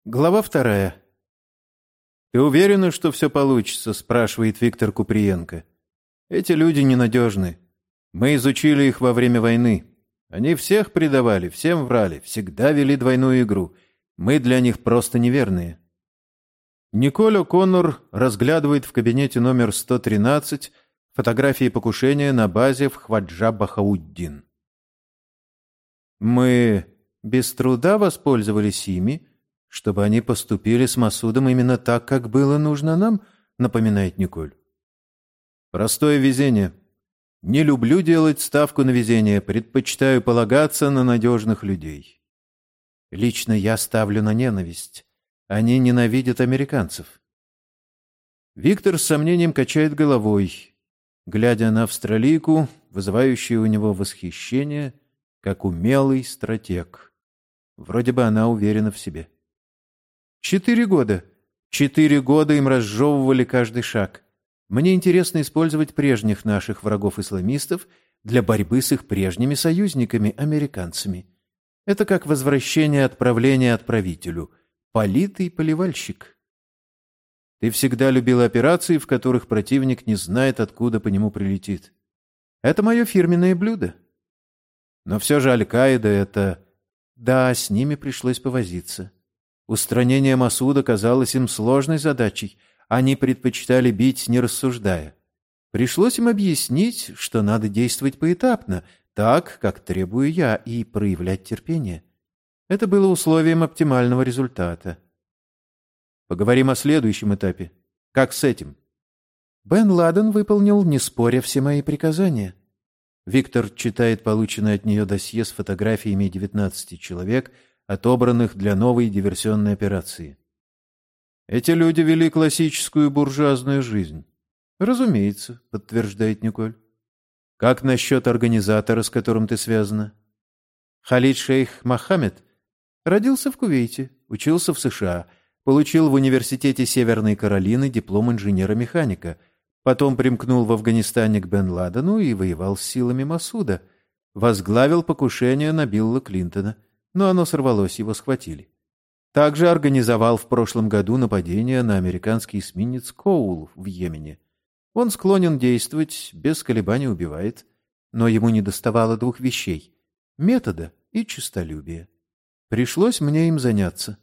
Глава 2. «Ты уверена, что все получится?» — спрашивает Виктор Куприенко. «Эти люди ненадежны. Мы изучили их во время войны. Они всех предавали, всем врали, всегда вели двойную игру. Мы для них просто неверные». Николь О'Коннор разглядывает в кабинете номер 113 фотографии покушения на базе в Хваджа-Бахауддин. «Мы без труда воспользовались ими, чтобы они поступили с Масудом именно так, как было нужно нам», — напоминает Николь. «Простое везение. Не люблю делать ставку на везение, предпочитаю полагаться на надежных людей. Лично я ставлю на ненависть. Они ненавидят американцев». Виктор с сомнением качает головой, глядя на австралийку, вызывающую у него восхищение, как умелый стратег. Вроде бы она уверена в себе. 4 года. 4 года им разжевывали каждый шаг. Мне интересно использовать прежних наших врагов-исламистов для борьбы с их прежними союзниками, американцами. Это как возвращение отправления отправителю. Политый поливальщик. Ты всегда любила операции, в которых противник не знает, откуда по нему прилетит. Это мое фирменное блюдо. Но все же Аль-Каида — это... Да, с ними пришлось повозиться. Устранение Масуда казалось им сложной задачей. Они предпочитали бить, не рассуждая. Пришлось им объяснить, что надо действовать поэтапно, так, как требую я, и проявлять терпение. Это было условием оптимального результата. Поговорим о следующем этапе. Как с этим? Бен Ладен выполнил, не споря, все мои приказания. Виктор читает полученное от нее досье с фотографиями 19 человек, отобранных для новой диверсионной операции. Эти люди вели классическую буржуазную жизнь. Разумеется, подтверждает Николь. Как насчет организатора, с которым ты связана? Халид шейх Мохаммед родился в Кувейте, учился в США, получил в университете Северной Каролины диплом инженера-механика, потом примкнул в Афганистане к Бен Ладену и воевал с силами Масуда, возглавил покушение на Билла Клинтона, но оно сорвалось, его схватили. Также организовал в прошлом году нападение на американский эсминец Коул в Йемене. Он склонен действовать, без колебаний убивает, но ему недоставало 2 вещей — метода и честолюбия. Пришлось мне им заняться.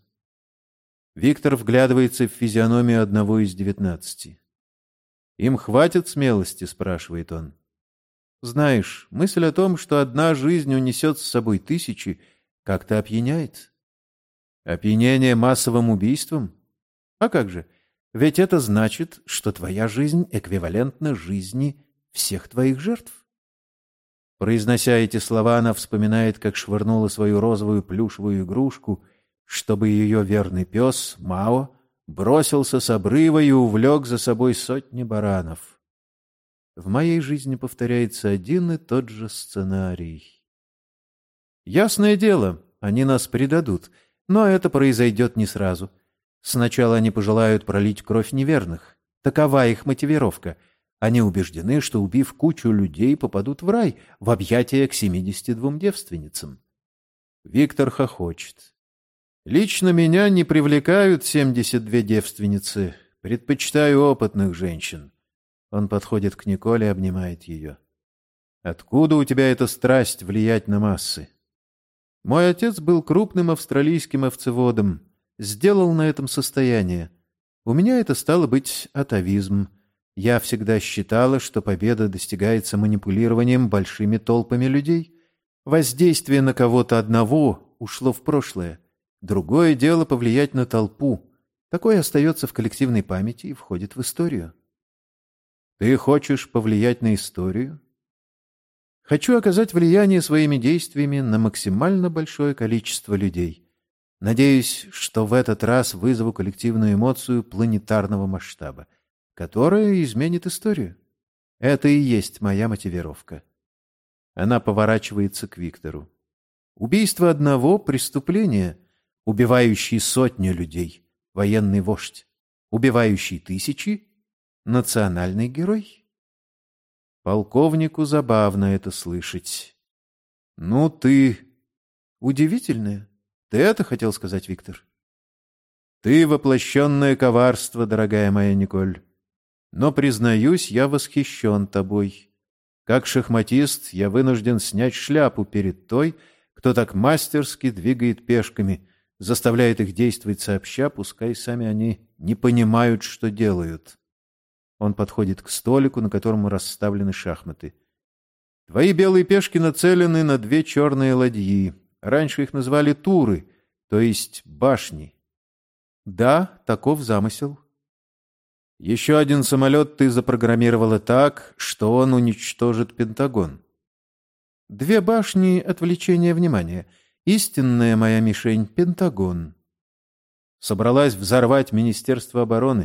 Виктор вглядывается в физиономию одного из 19. «Им хватит смелости?» — спрашивает он. «Знаешь, мысль о том, что одна жизнь унесет с собой тысячи, как-то опьяняет». «Опьянение массовым убийством? А как же? Ведь это значит, что твоя жизнь эквивалентна жизни всех твоих жертв». Произнося эти слова, она вспоминает, как швырнула свою розовую плюшевую игрушку, чтобы ее верный пес, Мао, бросился с обрыва и увлек за собой сотни баранов. В моей жизни повторяется один и тот же сценарий. Ясное дело, они нас предадут, но это произойдет не сразу. Сначала они пожелают пролить кровь неверных. Такова их мотивировка. Они убеждены, что, убив кучу людей, попадут в рай, в объятия к 72 девственницам. Виктор хохочет. «Лично меня не привлекают 72 девственницы. Предпочитаю опытных женщин». Он подходит к Николе и обнимает ее. «Откуда у тебя эта страсть влиять на массы?» «Мой отец был крупным австралийским овцеводом. Сделал на этом состояние. У меня это стало быть атавизм. Я всегда считала, что победа достигается манипулированием большими толпами людей. Воздействие на кого-то одного ушло в прошлое. Другое дело повлиять на толпу. Такое остается в коллективной памяти и входит в историю». «Ты хочешь повлиять на историю?» «Хочу оказать влияние своими действиями на максимально большое количество людей. Надеюсь, что в этот раз вызову коллективную эмоцию планетарного масштаба, которая изменит историю. Это и есть моя мотивировка». Она поворачивается к Виктору. «Убийство одного — преступление, убивающий сотни людей — военный вождь, убивающий тысячи — национальный герой». Полковнику забавно это слышать. «Ну ты...» «Удивительное. Ты это хотел сказать, Виктор?» Ты воплощенное коварство, дорогая моя Николь. Но, признаюсь, я восхищен тобой. Как шахматист я вынужден снять шляпу перед той, кто так мастерски двигает пешками, заставляет их действовать сообща, пускай сами они не понимают, что делают. Он подходит к столику, на котором расставлены шахматы. Твои белые пешки нацелены на две черные ладьи. Раньше их называли туры, то есть башни. Да, таков замысел. Еще один самолет ты запрограммировала так, что он уничтожит Пентагон. Две башни — отвлечение внимания. Истинная моя мишень — Пентагон. Собралась взорвать Министерство обороны.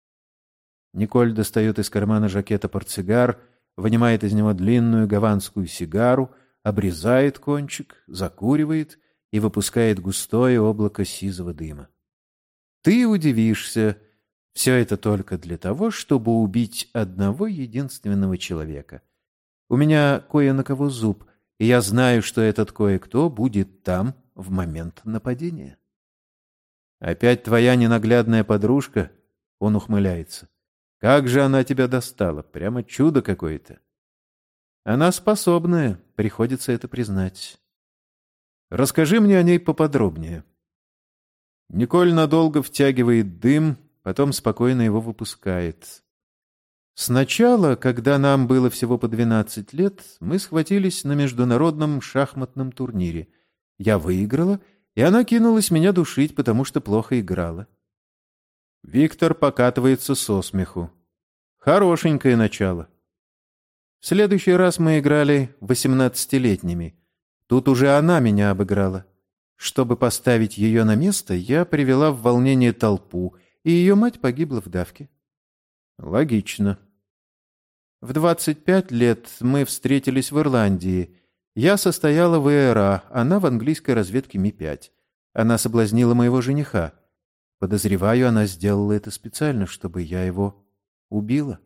Николь достает из кармана жакета портсигар, вынимает из него длинную гаванскую сигару, обрезает кончик, закуривает и выпускает густое облако сизого дыма. Ты удивишься, все это только для того, чтобы убить одного единственного человека. У меня кое на кого зуб, и я знаю, что этот кое-кто будет там в момент нападения. Опять твоя ненаглядная подружка? Он ухмыляется. Как же она тебя достала? Прямо чудо какое-то. Она способная, приходится это признать. Расскажи мне о ней поподробнее. Николь надолго втягивает дым, потом спокойно его выпускает. Сначала, когда нам было всего по 12 лет, мы схватились на международном шахматном турнире. Я выиграла, и она кинулась меня душить, потому что плохо играла. Виктор покатывается со смеху. Хорошенькое начало. В следующий раз мы играли 18-летними. Тут уже она меня обыграла. Чтобы поставить ее на место, я привела в волнение толпу, и ее мать погибла в давке. Логично. В 25 лет мы встретились в Ирландии. Я состояла в ИРА, она в английской разведке Ми-5. Она соблазнила моего жениха. Подозреваю, она сделала это специально, чтобы я его убила.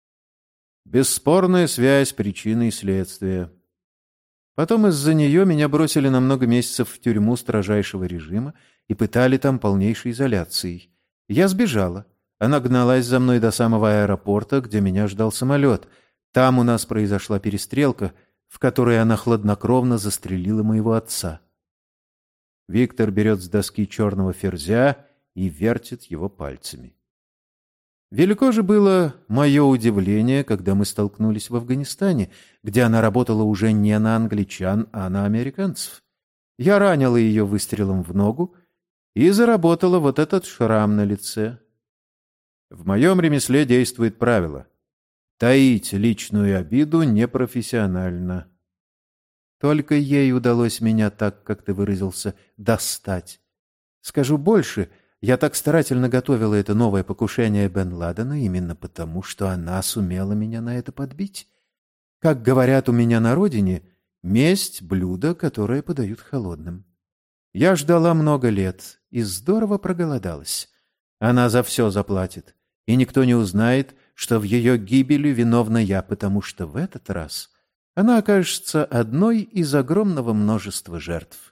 Бесспорная связь причины и следствия. Потом из-за нее меня бросили на много месяцев в тюрьму строжайшего режима и пытали там полнейшей изоляцией. Я сбежала. Она гналась за мной до самого аэропорта, где меня ждал самолет. Там у нас произошла перестрелка, в которой она хладнокровно застрелила моего отца. Виктор берет с доски черного ферзя и вертит его пальцами. Велико же было мое удивление, когда мы столкнулись в Афганистане, где она работала уже не на англичан, а на американцев. Я ранила ее выстрелом в ногу и заработала вот этот шрам на лице. В моем ремесле действует правило: таить личную обиду непрофессионально. Только ей удалось меня, так, как ты выразился, достать. Скажу больше, я так старательно готовила это новое покушение Бен Ладена именно потому, что она сумела меня на это подбить. Как говорят у меня на родине, месть — блюдо, которое подают холодным. Я ждала много лет и здорово проголодалась. Она за все заплатит, и никто не узнает, что в ее гибели виновна я, потому что в этот раз она окажется одной из огромного множества жертв.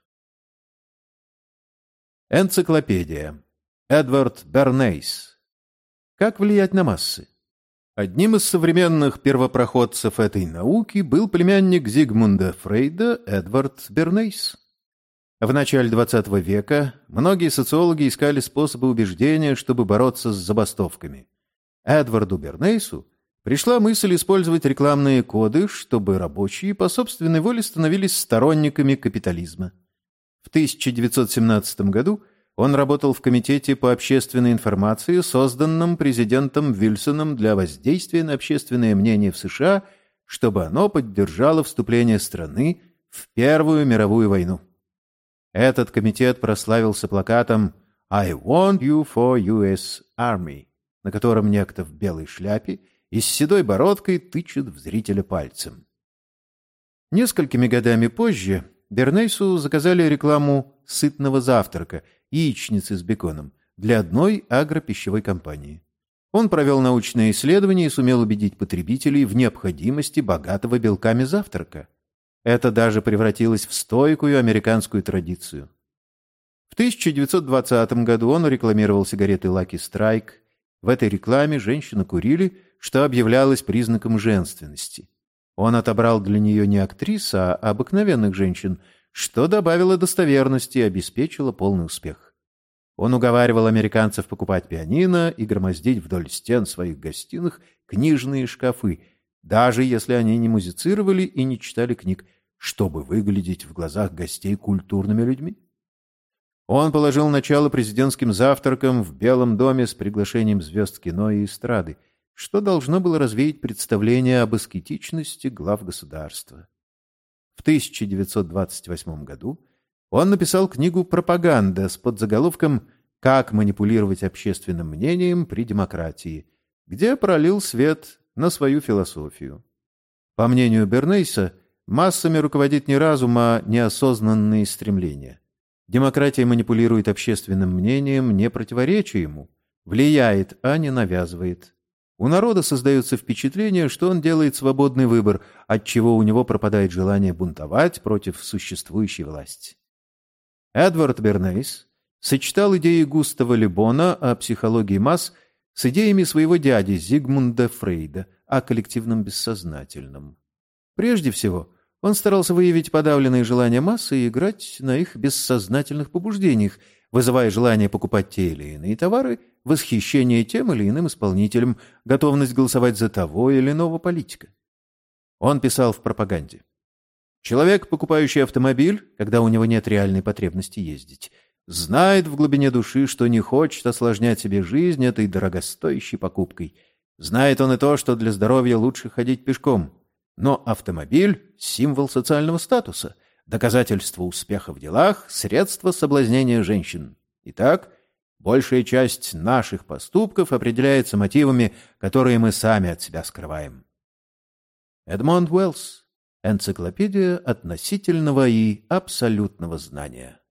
Энциклопедия. Эдвард Бернейс. Как влиять на массы? Одним из современных первопроходцев этой науки был племянник Зигмунда Фрейда Эдвард Бернейс. В начале XX века многие социологи искали способы убеждения, чтобы бороться с забастовками. Эдварду Бернейсу пришла мысль использовать рекламные коды, чтобы рабочие по собственной воле становились сторонниками капитализма. В 1917 году он работал в Комитете по общественной информации, созданном президентом Вильсоном для воздействия на общественное мнение в США, чтобы оно поддержало вступление страны в Первую мировую войну. Этот комитет прославился плакатом «I want you for US Army», на котором некто в белой шляпе и с седой бородкой тычет в зрителя пальцем. Несколькими годами позже Бернейсу заказали рекламу сытного завтрака, яичницы с беконом, для одной агропищевой компании. Он провел научные исследования и сумел убедить потребителей в необходимости богатого белками завтрака. Это даже превратилось в стойкую американскую традицию. В 1920 году он рекламировал сигареты Lucky Strike. В этой рекламе женщины курили, что объявлялось признаком женственности. Он отобрал для нее не актрис, а обыкновенных женщин, что добавило достоверности и обеспечило полный успех. Он уговаривал американцев покупать пианино и громоздить вдоль стен своих гостиных книжные шкафы, даже если они не музицировали и не читали книг, чтобы выглядеть в глазах гостей культурными людьми. Он положил начало президентским завтракам в Белом доме с приглашением звезд кино и эстрады, что должно было развеять представление об аскетичности глав государства. В 1928 году он написал книгу «Пропаганда» с подзаголовком «Как манипулировать общественным мнением при демократии», где пролил свет на свою философию. По мнению Бернейса, массами руководит не разум, а неосознанные стремления. Демократия манипулирует общественным мнением, не противоречия ему, влияет, а не навязывает. У народа создается впечатление, что он делает свободный выбор, отчего у него пропадает желание бунтовать против существующей власти. Эдвард Бернейс сочетал идеи Густава Ле Бона о психологии масс с идеями своего дяди Зигмунда Фрейда о коллективном бессознательном. Прежде всего, он старался выявить подавленные желания массы и играть на их бессознательных побуждениях, вызывая желание покупать те или иные товары, восхищение тем или иным исполнителем, готовность голосовать за того или иного политика. Он писал в пропаганде: «Человек, покупающий автомобиль, когда у него нет реальной потребности ездить, знает в глубине души, что не хочет осложнять себе жизнь этой дорогостоящей покупкой. Знает он и то, что для здоровья лучше ходить пешком. Но автомобиль — символ социального статуса, доказательство успеха в делах, средство соблазнения женщин. Итак, большая часть наших поступков определяется мотивами, которые мы сами от себя скрываем». Эдмонд Уэллс. Энциклопедия относительного и абсолютного знания.